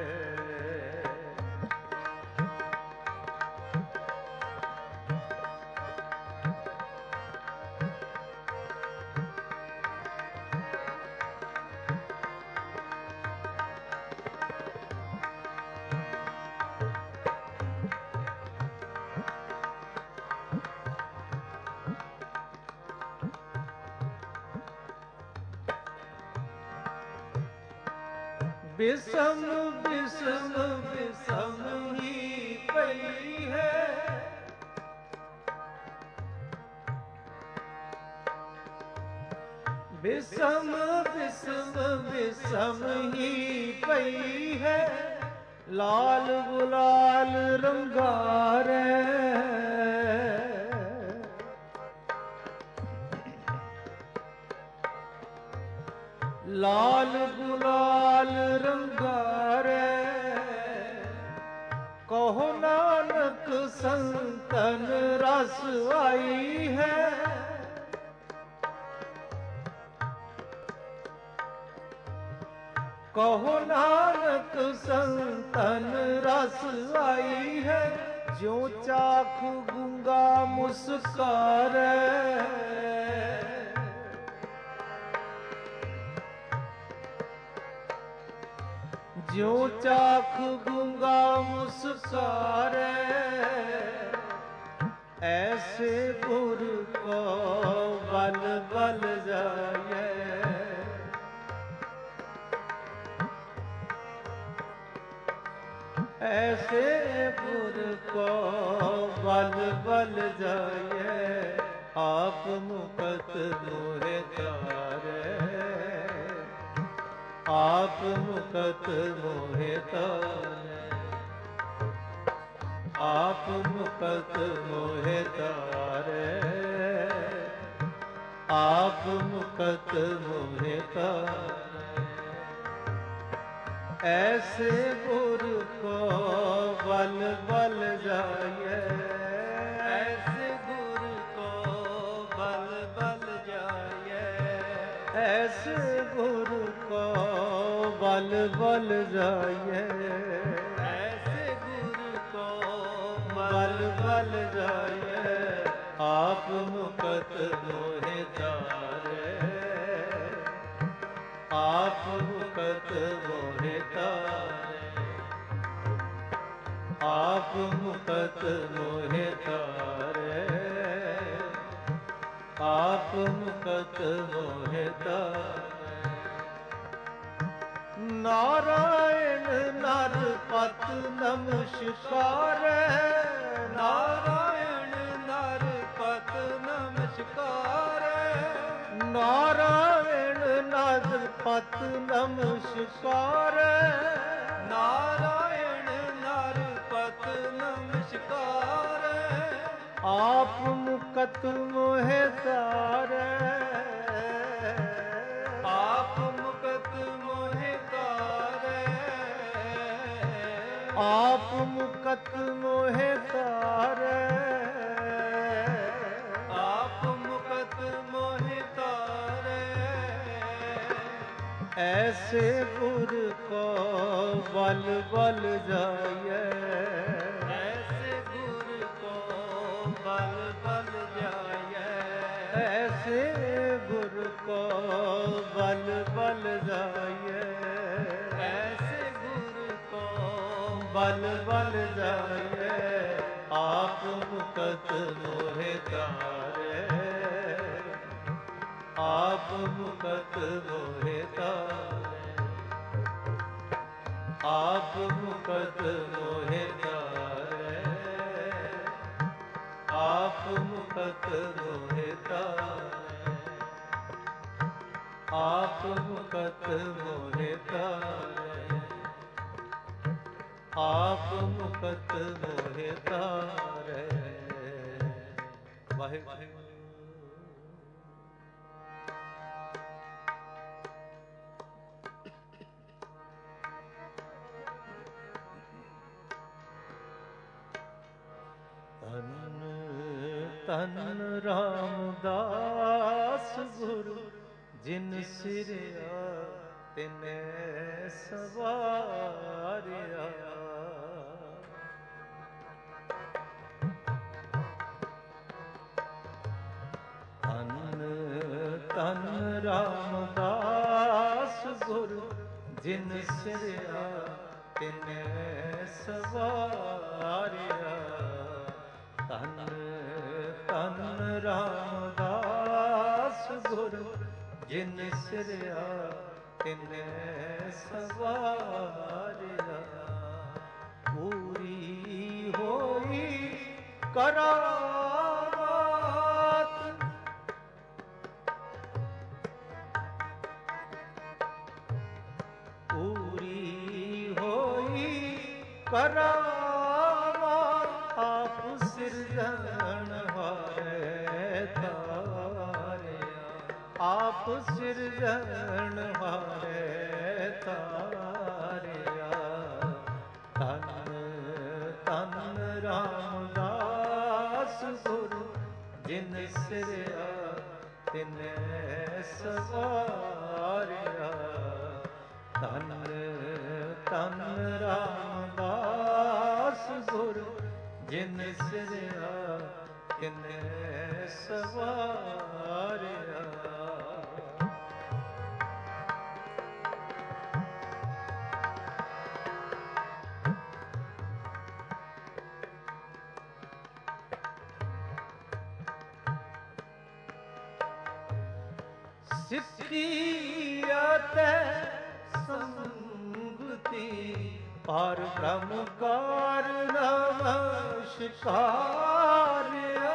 विषम विषम विषम ही पई है, विषम विषम विषम ही पई है, लाल गुलाल रंगारे, ਲਾਲ ਗੁਲਾਲ ਰੰਗਾਰੇ ਕਹੋ ਨਾਨਕ ਸੰਤਨ ਰਸ ਆਈ ਹੈ। ਕਹੋ ਨਾਨਕ ਸੰਤਨ ਰਸ ਆਈ ਹੈ। ਜਿਉ ਚਾਖ ਗੂੰਗਾ ਮੁਸਕਾਰੇ ਜਿਉ ਚਾਖ ਗੂੰਗਾ ਮੁਸਕਾਰੇ ਐਸੇ ਗੁਰ ਕੋ ਬਲ ਬਲ ਜਾਏ। ਐਸੇ ਗੁਰ ਕੋ ਬਲ ਬਲ ਜਾਏ। ਆਪ ਮੁਕਤ ਮੋਹਿ ਤਾਰੇ ਆਪ ਮੁਕਤ ਮੋਹਿ ਤਾਰੇ ਆਪ ਮੁਕਤ ਮੋਹਿ ਤਾਰੇ ਆਪ ਮੁਕਤ ਮੋਹਿ ਤਾਰੇ। ਐਸੇ ਗੁਰ ਕੋ ਬਲ ਬਲ ਜਾਏ। ਐਸੇ ਗੁਰ ਕੋ ਬਲ ਬਲ ਜਾਏ। ਐਸੇ ਗੁਰ ਕੋ ਬਲ ਬਲ ਜਾਏ। ਐਸੇ ਗੁਰ ਕੋ ਬਲ ਬਲ ਜਾਏ। ਆਪ ਮੁਕਤ ਮੋਹਿ ਤਾਰੇ ਆਪ ਮੁਕਤ ਮੋਹਿ ਤਾਰੇ ਆਪ ਮੁਕਤ ਮੋਹਿ ਤਾਰੇ ਆਪ ਮੁਕਤ ਮੋਹਿ ਤਾਰੇ। ਨਾਰਾਇਣ ਨਰ ਪਤ ਨਮਸਕਾਰੇ ਨਾਰਾਇਣ ਨਰ ਪਤ ਨਮਸਕਾਰੇ ਨਾਰਾਇਣ ਨਰ ਪਤ ਨਮਸਕਾਰੇ ਨਾਰਾਇਣ ਨਰ ਪਤ ਨਮਸਕਾਰੇ। ਆਪ ਮੁਕਤ ਮੋਹਿ ਤਾਰੇ ਆਪ ਮੁਕਤ ਮੋਹਿ ਤਾਰੇ ਆਪ ਮੁਕਤ ਮੋਹਿ ਤਾਰੇ ਆਪ ਮੁਕਤ ਮੋਹਿ ਤਾਰੇ। ਐਸੇ ਗੁਰ ਕੋ ਬਲ ਬਲ ਜਾਏ। ਐਸੇ ਗੁਰ ਕੋ ਬਲ ਬਲ ਜਾਏ। ਐਸੇ ਗੁਰ ਕੋ ਬਲ ਬਲ ਜਾਏ। ਐਸੇ ਗੁਰ ਕੋ ਬਲ ਬਲ ਜਾਏ। ਆਪ ਮੁਕਤ ਮੋਹਿ ਤਾਰੇ ਆਪ ਮੁਕਤ ਮੋਹਿ ਤਾਰੇ ਆਪ ਮੁਕਤ ਮੋਹਿ ਤਾਰੇ ਆਪ ਮੁਕਤ ਮੋਹਿ ਤਾਰੇ ਆਪ ਮੁਕਤ ਮੋਹਿ ਤਾਰੇ ਆਪ ਮੁਕਤ ਮੋਹਿ ਤਾਰੇ। ਵਾਹਿਗੁਰੂ। ਧੰਨ ਧੰਨ ਰਾਮਦਾਸ ਗੁਰੂ ਜਿਨ ਸਿਰਿਆ ਤਿਨੈ ਸਵਾਰਿਆ। ਧੰਨ ਧੰਨ ਰਾਮਦਾਸ ਗੁਰੂ ਜਿਨ ਸਿਰਿਆ ਤਿਨੈ ਸਵਾਰਿਆ। ਧੰਨ ਧੰਨ ਰਾਮਦਾਸ ਗੁਰੂ ਜਿਨ ਸਿਰਿਆ ਤਿਨੈ ਸਵਾਰਿਆ। ਪੂਰੀ ਹੋਈ ਕਰਾਮਾਤ ਪੂਰੀ ਹੋਈ ਕਰਾਮਾਤ ਆਪ ਸਿਰਜਣਹਾਰੇ ਤਾਰਿਆ। ਆਪ ਸਿਰਜਣ ਹਾਰੇ ਤਾਰਿਆ। ਧੰਨ ਧੰਨ ਰਾਮਦਾਸ ਗੁਰੂ ਜਿਨ ਸਿਰਿਆ ਤਿਨੈ ਸਵਾਰਿਆ। ਧੰਨ ਧੰਨ ਰਾਮਦਾਸ ਗੁਰੂ ਜਿਨ ਸਿਰਿਆ ਤਿਨੈ ਸਵਾਰਿਆ। ਸਿੱਖੀ ਅਤੇ ਸੰਗਤੀ ਪਰ ਬ੍ਰਹਮ ਕਾਰ ਨਮਸਕਾਰਿਆ।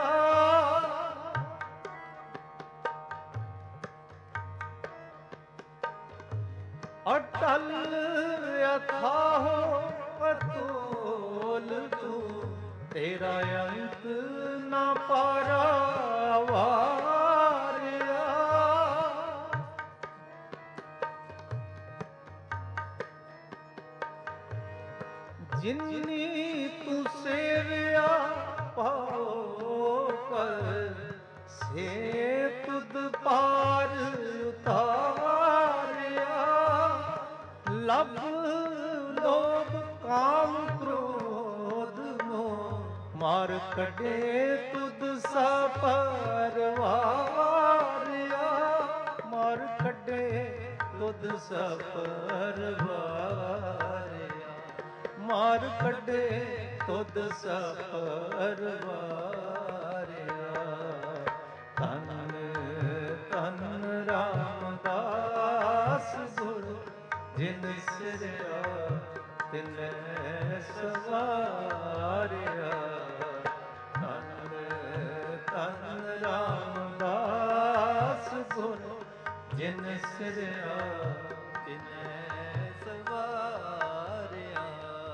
ਅਟਲ ਅਥਾਹੋ ਅਤੁਲ ਤੂੰ ਤੇਰਾ ਅੰਤ ਨਾ ਪਾਰਾਵਾਰਿਆ। ਜਿਨਨੀ ਤੂੰ ਸੇਵਿਆ ਪਾਓ ਕਰ ਸੇ ਤੁਧ ਪਾਰ ਉਤਾਰਿਆ। ਲਭ ਲੋਭ ਕਾਮ ਕ੍ਰੋਧ ਮੋਹ ਮਾਰ ਕੱਢੇ ਤੁਧ ਸਪਰਵਾਰਿਆ। ਮਾਰ ਕੱਢੇ ਤੁਧ ਸਪਰਵਾਰਿਆ। ਮਾਰ ਕੱਢੇ ਤੁਧ ਸਪਰਵਾਰਿਆ। ਧੰਨ ਧੰਨ ਰਾਮਦਾਸ ਗੁਰੂ ਜਿਨ ਸਿਰਿਆ ਤਿਨੈ ਸਵਾਰਿਆ। ਧੰਨ ਧੰਨ ਰਾਮਦਾਸ ਗੁਰੂ ਜਿਨ ਸਿਰਿਆ ਤਿਨੈ ਸਵਾਰਿਆ।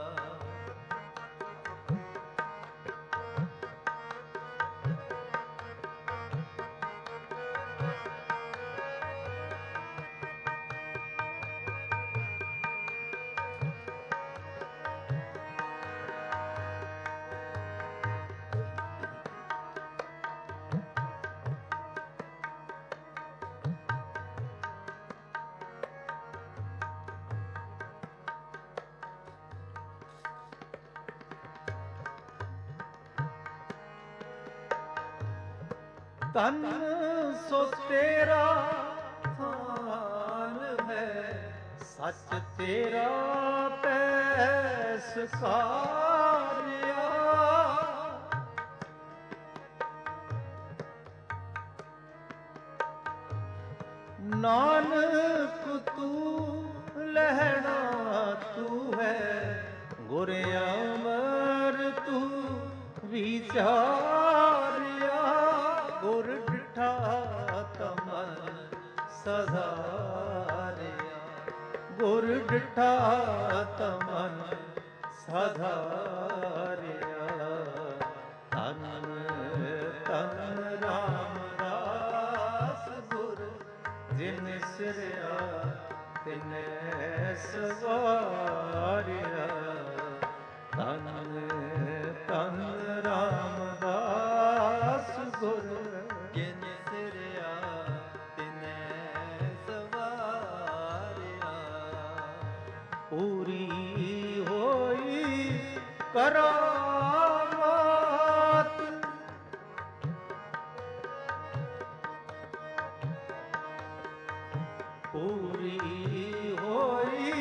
ਧਨ ਸੋ ਤੇਰਾ ਥਾਨ ਹੈ, ਸੱਚ ਤੇਰਾ ਪੈਸ ਸਾਰਿਆ। ਨਾਨਕ ਤੂੰ ਲਹਿਣਾ ਤੂੰ ਹੈ, ਗੁਰ ਅਮਰ ਤੂੰ ਵਿਚਾਰਿਆ। ਗੁਰ ਡਿਠਾ ਤਮਨ ਸਧਾਰਿਆ, ਗੁਰ ਡਿਠਾ ਤਮਨ ਸਧਾਰਿਆ। ਧੰਨ ਧੰਨ ਰਾਮਦਾਸ ਗੁਰੂ ਜਿਨ ਸਿਰਿਆ ਤਿਨੈ ਸਵਾਰਿਆ। ਧੰਨ ਧੰਨ ਰਾਮਦਾਸ ਗੁਰੂ ਜਿਨ ਸਿਰਿਆ ਤਿਨੈ ਸਵਾਰਿਆ। ਪੂਰੀ ਹੋਈ ਕਰਾਮਾਤ, ਪੂਰੀ ਹੋਈ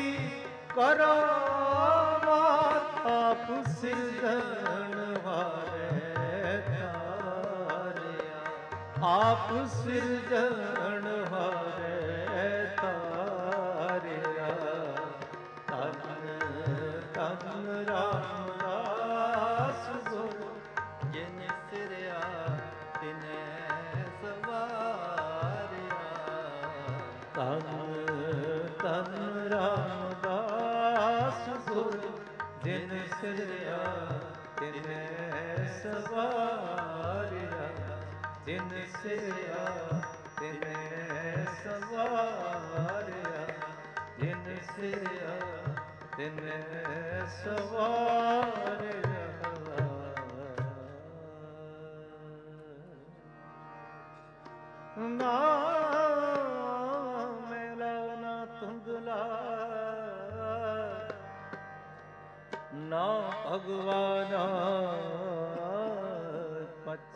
ਕਰਾਮਾਤ, ਆਪ ਸਿਰਜਣ ਹਾਰੇ ਤਾਰਿਆ। ਆਪ ਸਿਰਜਣ ਹਾਰੇ ਤਾਰਿਆ। ਧੰਨ ਧੰਨ ਰਾਮਦਾਸ ਗੁਰੂ ਜਿਨ ਸਿਰਿਆ ਤਿਨੈ ਸਵਾਰਿਆ। ਧੰਨ ਧੰਨ ਰਾਮਦਾਸ ਗੁਰੂ ਜਿਨ ਸਿਰਿਆ ਤਿਨੈ ਸਵਾਰਿਆ। ਜਿਨ ਸਿਰਿਆ ਤਿਨੇ ਸਵਾਰਿਆ, ਤਿਨ ਸਿਆ ਤਿਨੇ ਸਵਾਰਿਆ। ਨਾ ਮੇਲਾ ਨਾ ਧੁੰਦਲਾ, ਨਾ ਭਗਵਾਨਾ ਪਛ,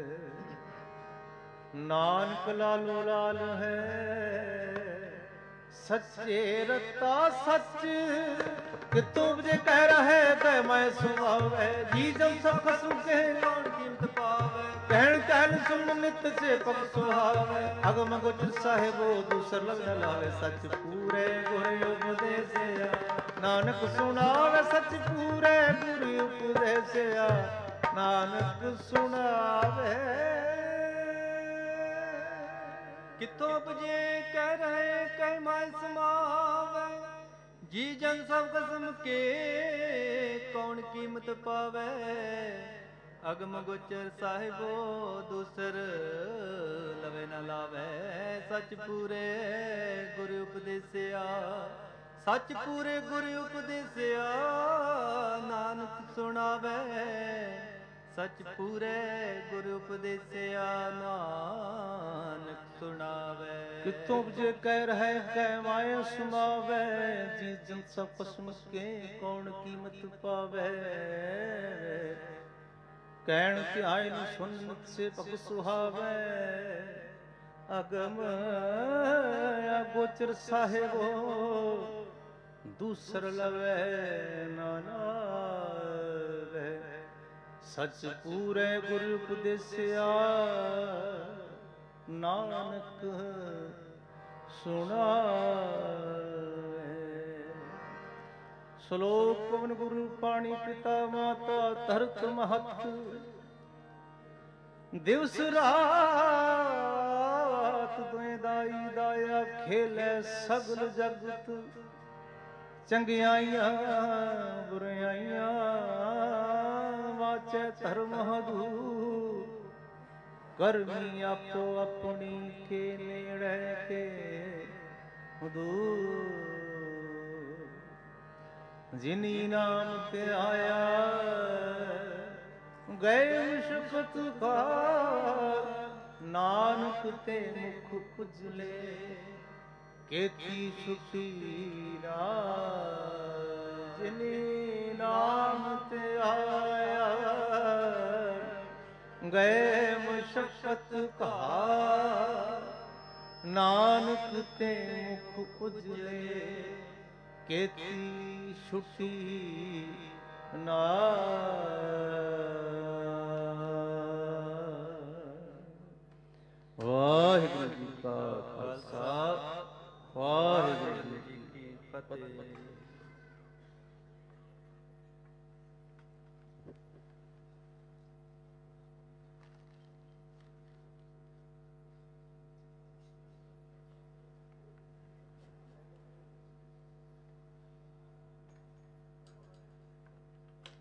ਨਾਨਕ ਲਾਲੋ ਲਾਲ ਹੈ, ਸੱਚੇ ਰਤਾ ਸੱਚ। ਕਿਤੋਂ ਜੇ ਕਹਿ ਰਹੇ ਕਹਿ ਮੈਂ ਸੁਭਾਵੈ, ਜੀ ਜਮ ਸਭ ਖਸਮ ਕੇ ਕੌਣ ਕੀਮਤ ਪਾਵੈ। ਕਹਿਣ ਕਹਿਣ ਸੁਣ ਨਿਤ ਸੇ ਪਗ ਸੁਹਾਵੈ, ਅਗਮ ਗੋਚਰ ਸਾਹਿਬੋ ਦੂਸਰ ਲਗ ਨ ਲਾਵੇ। ਸੱਚ ਪੂਰੇ ਗੁਰ ਉਪਦੇਸਿਆ, ਨਾਨਕ ਸੁਣਾਵੇ ਸੱਚ ਪੂਰੇ ਗੁਰ ਉਪਦੇਸਿਆ। ਨਾਨਕ ਸੁਣਾਵੇ। ਕਿੱਥੋਂ ਉਪਜੇ ਕਹਿ ਰਹੇ ਕਹਿ ਮਾਇ ਸਮਾਵੈ, ਜੀ ਜਨ ਸਭ ਕਸਮ ਕੇ ਕੌਣ ਕੀਮਤ ਪਾਵੈ। ਅਗਮ ਗੋਚਰ ਸਾਹਿਬੋ ਦੂਸਰ ਲਵੇ ਨ ਲਾਵੈ। ਸੱਚ ਪੂਰੇ ਗੁਰ ਉਪਦੇਸਿਆ, ਸੱਚ ਪੂਰੇ ਗੁਰ ਉਪਦੇਸਿਆ। ਨਾਨਕ ਸੁਣਾਵੈ ਸੱਚ ਪੂਰੇ ਗੁਰ ਉਪਦੇਸਿਆ। ਨਾਨਕ ਸੁਣਾਵੈ। ਕਿਤੋਂ ਜੇ ਕਹਿ ਰਹੇ ਕਹਿ ਮਾਇਆ ਸਮਾਵੈ, ਜੀ ਜਨ ਸਭ ਕਸਮ ਕੇ ਕੌਣ ਕੀਮਤ ਪਾਵੈ। ਕਹਿਣ ਧਿਆਇ ਨੂੰ ਸੁਨ ਨਿਤ ਸੇ ਪਗ ਸੁਹਾਵੈ, ਅਗਮ ਅਗੋਚਰ ਸਾਹਿਬੋ ਦੂਸਰ ਲਵੈ ਨਾ ਲਾਵੈ। ਸਚ ਪੂਰੇ ਗੁਰ ਉਪਦੇਸਿਆ, ਨਾਨਕ ਸੁਣਾਵੈ। ਸ਼ਲੋਕ ਪਵਨ ਗੁਰੂ ਪਾਣੀ ਪਿਤਾ ਮਾਤਾ ਧਰਤ ਮਹਤ, ਦਿਵਸ ਰਾਤ ਦੁਇ ਦਾਈ ਦਾਇਆ। ਖੇਲੇ ਸਗਲ ਜਗਤ ਚੰਗਿਆਈਆਂ ਬੁਰਾਈਆਂ, ਵਾਚੈ ਧਰਮ ਹਦੂਰ। ਕਰਮੀ ਆਪੋ ਆਪਣੀ ਕੇ ਨੇੜੇ ਕੇ ਹਦੂਰ। ਜਿਨੀ ਨਾਮ ਤੇ ਆਇਆ ਗਏ ਮੁਸ਼ਕਤ ਕਾਰ, ਨਾਨਕ ਤੇ ਮੁਖ ਉਜਲੇ ਕੇਤੀ ਸੁਖੀ ਰਾਜ। ਜਿਨੀ ਨਾਮ ਤੇ ਆਇਆ ਗਏ ਮੁਸ਼ਕਤ ਕਾਰ, ਨਾਨਕ ਤੇ ਮੁਖ ਉਜਲੇ ਕੇਤੀ ਛੁਟੀ ਨਾਮ। ਵਾਹਿਗੁਰੂ ਜੀ ਕਾ ਖਾਲਸਾ, ਵਾਹਿਗੁਰੂ ਜੀ ਕੀ ਫਤਿਹ।